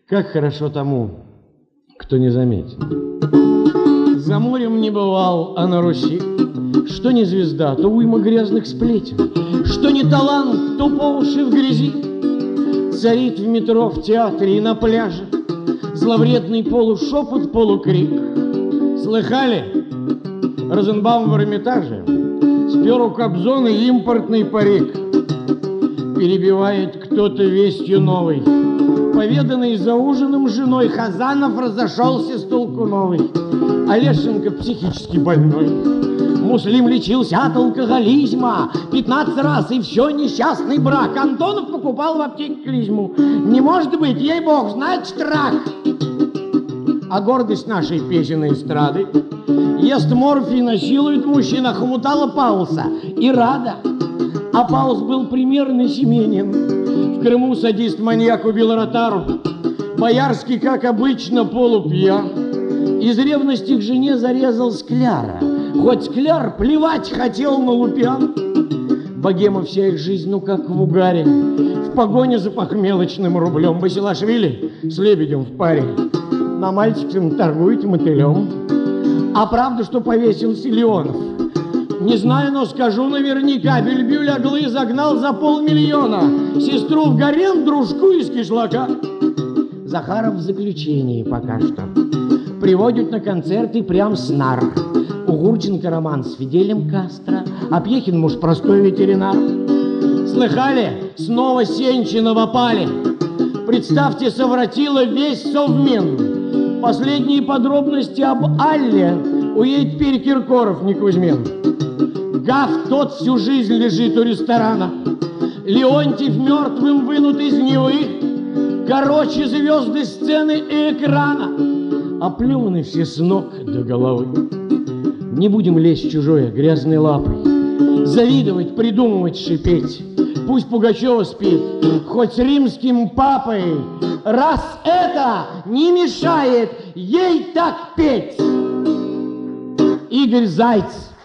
Как хорошо тому, кто не заметен. За морем не бывал, а на Руси, что не звезда, то уйма грязных сплетен, что не талант, то по уши в грязи. Царит в метро, в театре и на пляже зловредный полушепот, полукрик. Слыхали? Розенбаум в Эрмитаже спер у Кобзона импортный парик. Перебивает кто-то вестью новой, поведанный за ужином женой. Хазанов разошелся с толку новый, Олешенко психически больной. Муслим лечился от алкоголизма 15 раз, и все несчастный брак. Антонов покупал в аптеке клизму. Не может быть, ей-бог, значит рак. А гордость нашей песенной эстрады ест морфий, насилует мужчин, охмутала Паулса и рада. А Паулс был примерно семенен. В Крыму садист-маньяк убил Ротару. Боярский, как обычно, полупьян. Из ревности к жене зарезал Скляра. Хоть Скляр плевать хотел на Лупян. Богема вся их жизнь, ну как в угаре, в погоне за похмелочным рублем. Басилашвили с Лебедем в паре, на мальчиком торгует мотылем. А правда, что повесился Леонов? Не знаю, но скажу наверняка. Бюльбюль Аглы загнал за 500 000 сестру в гарем, дружку из кишлака. Захаров в заключении пока что. Приводят на концерты прям с нар. У Гурченко роман с Фиделем Кастро, а Пьехин муж простой ветеринар. Слыхали? Снова Сенчина опали. Представьте, совратила весь Совмин. Последние подробности об Алле уедет теперь Киркоров, не Кузьмин. Гав тот всю жизнь лежит у ресторана. Леонтьев мертвым вынут из Невы. Короче, звезды сцены и экрана оплеваны все с ног до головы. Не будем лезть чужое грязной лапой, завидовать, придумывать, шипеть. Пусть Пугачева спит, хоть с римским папой, раз это не мешает ей так петь. Игорь Зайц.